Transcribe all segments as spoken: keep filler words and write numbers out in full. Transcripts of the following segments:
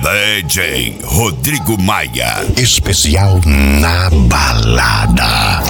D J Rodrigo Maia. Especial na balada.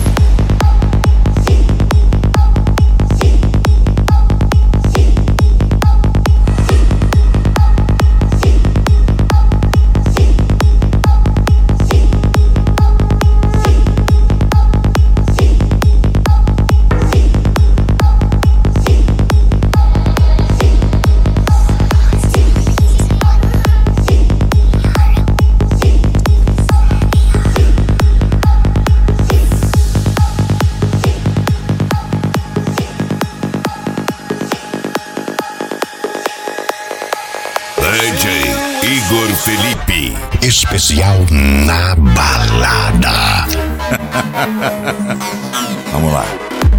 D J Igor Felipe. Especial na balada. Vamos lá.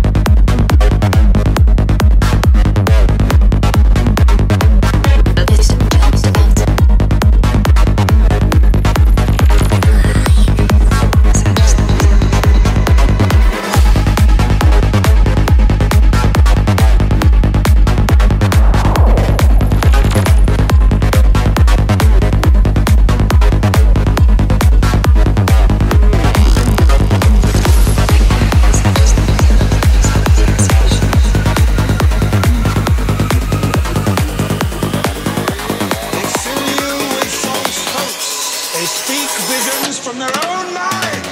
They speak visions from their own minds.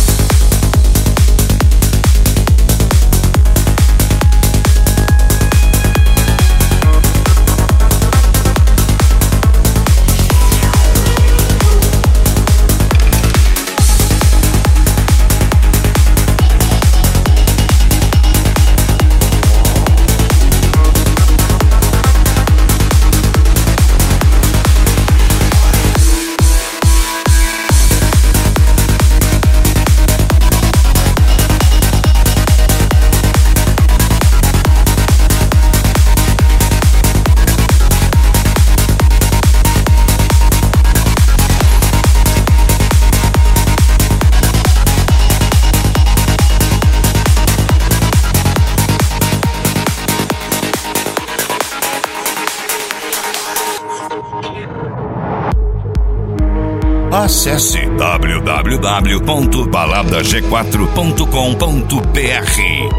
Acesse w w w ponto balada g quatro ponto com ponto b r.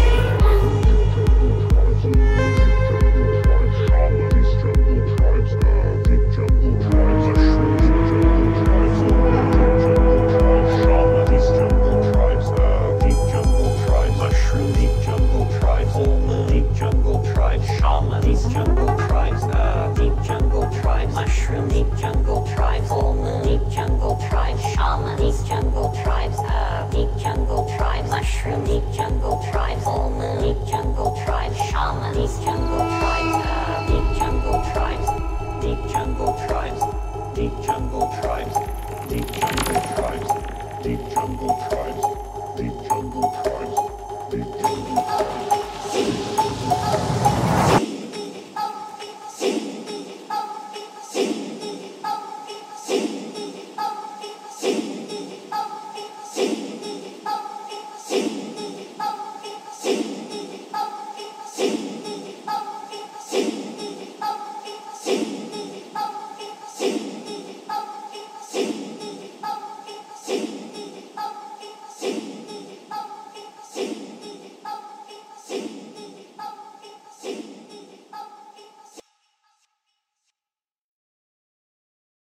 Mushroom deep jungle tribes, all the deep jungle tribes, shaman, these jungle tribes, uh, deep jungle tribes, mushroom deep jungle tribes, all the deep jungle tribes, shaman, these jungle tribes.